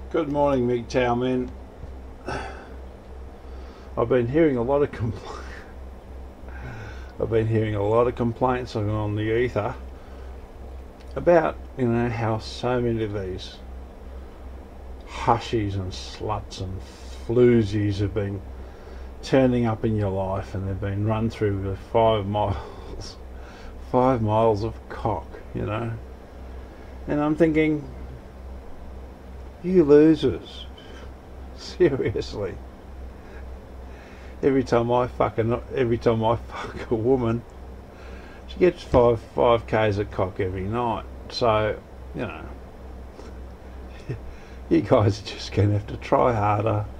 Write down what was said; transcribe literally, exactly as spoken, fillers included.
Good morning, M G T O W men. I've been hearing a lot of compl- I've been hearing a lot of complaints on the ether about, you know, how so many of these hushies and sluts and floozies have been turning up in your life, and they've been run through with five miles, five miles of cock, you know. And I'm thinking, you losers, seriously. Every time I fuck a, every time I fuck a woman, she gets five five k's of cock every night. So, you know, you guys are just gonna have to try harder